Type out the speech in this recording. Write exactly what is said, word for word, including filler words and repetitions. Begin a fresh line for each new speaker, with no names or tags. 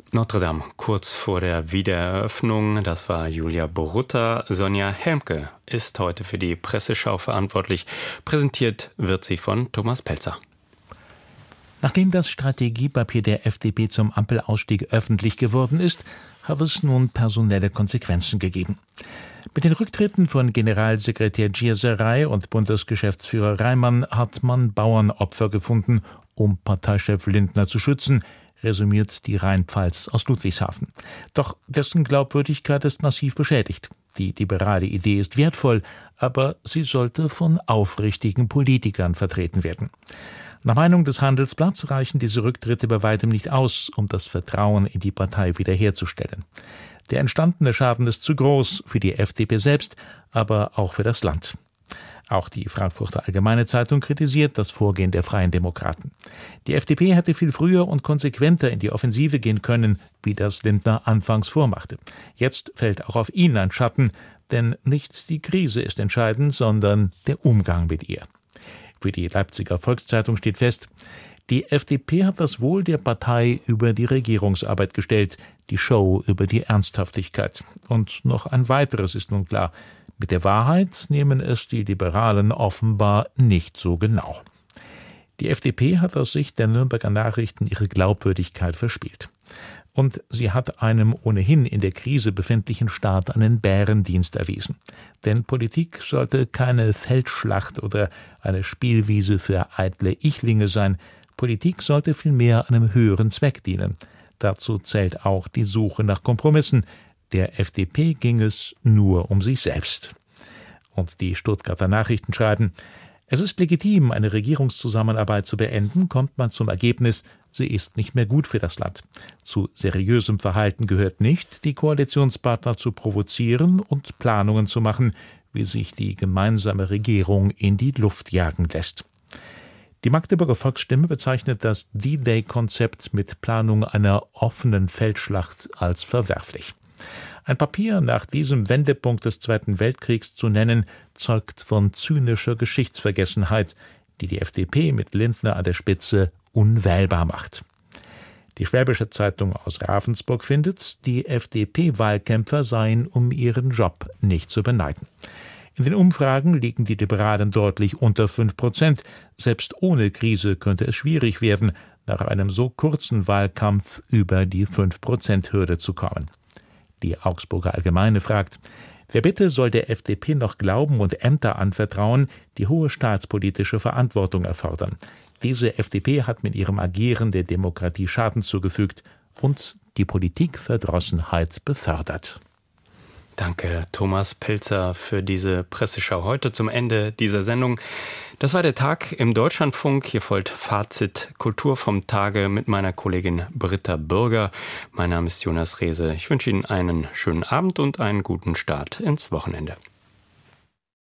Notre Dame, kurz vor der Wiedereröffnung. Das war Julia Borutta. Sonja Helmke ist heute für die Presseschau verantwortlich. Präsentiert wird sie von Thomas Pelzer.
Nachdem das Strategiepapier der F D P zum Ampelausstieg öffentlich geworden ist, hat es nun personelle Konsequenzen gegeben. Mit den Rücktritten von Generalsekretär Gierserei und Bundesgeschäftsführer Reimann hat man Bauernopfer gefunden, um Parteichef Lindner zu schützen, resümiert die Rheinpfalz aus Ludwigshafen. Doch dessen Glaubwürdigkeit ist massiv beschädigt. Die liberale Idee ist wertvoll, aber sie sollte von aufrichtigen Politikern vertreten werden. Nach Meinung des Handelsblatts reichen diese Rücktritte bei weitem nicht aus, um das Vertrauen in die Partei wiederherzustellen. Der entstandene Schaden ist zu groß für die F D P selbst, aber auch für das Land. Auch die Frankfurter Allgemeine Zeitung kritisiert das Vorgehen der Freien Demokraten. Die F D P hätte viel früher und konsequenter in die Offensive gehen können, wie das Lindner anfangs vormachte. Jetzt fällt auch auf ihn ein Schatten, denn nicht die Krise ist entscheidend, sondern der Umgang mit ihr. Für die Leipziger Volkszeitung steht fest, die F D P hat das Wohl der Partei über die Regierungsarbeit gestellt, die Show über die Ernsthaftigkeit. Und noch ein weiteres ist nun klar: Mit der Wahrheit nehmen es die Liberalen offenbar nicht so genau. Die F D P hat aus Sicht der Nürnberger Nachrichten ihre Glaubwürdigkeit verspielt. Und sie hat einem ohnehin in der Krise befindlichen Staat einen Bärendienst erwiesen. Denn Politik sollte keine Feldschlacht oder eine Spielwiese für eitle Ichlinge sein. Politik sollte vielmehr einem höheren Zweck dienen. Dazu zählt auch die Suche nach Kompromissen. Der F D P ging es nur um sich selbst. Und die Stuttgarter Nachrichten schreiben: Es ist legitim, eine Regierungszusammenarbeit zu beenden, kommt man zum Ergebnis, sie ist nicht mehr gut für das Land. Zu seriösem Verhalten gehört nicht, die Koalitionspartner zu provozieren und Planungen zu machen, wie sich die gemeinsame Regierung in die Luft jagen lässt. Die Magdeburger Volksstimme bezeichnet das D-Day-Konzept mit Planung einer offenen Feldschlacht als verwerflich. Ein Papier nach diesem Wendepunkt des Zweiten Weltkriegs zu nennen, zeugt von zynischer Geschichtsvergessenheit, die die F D P mit Lindner an der Spitze unwählbar macht. Die Schwäbische Zeitung aus Ravensburg findet, die F D P-Wahlkämpfer seien um ihren Job nicht zu beneiden. In den Umfragen liegen die Liberalen deutlich unter fünf Prozent. Selbst ohne Krise könnte es schwierig werden, nach einem so kurzen Wahlkampf über die fünf Prozent Hürde zu kommen. Die Augsburger Allgemeine fragt: Wer bitte soll der F D P noch glauben und Ämter anvertrauen, die hohe staatspolitische Verantwortung erfordern? Diese F D P hat mit ihrem Agieren der Demokratie Schaden zugefügt und die Politikverdrossenheit befördert.
Danke, Thomas Pelzer, für diese Presseschau heute zum Ende dieser Sendung. Das war der Tag im Deutschlandfunk. Hier folgt Fazit Kultur vom Tage mit meiner Kollegin Britta Bürger. Mein Name ist Jonas Rehse. Ich wünsche Ihnen einen schönen Abend und einen guten Start ins Wochenende.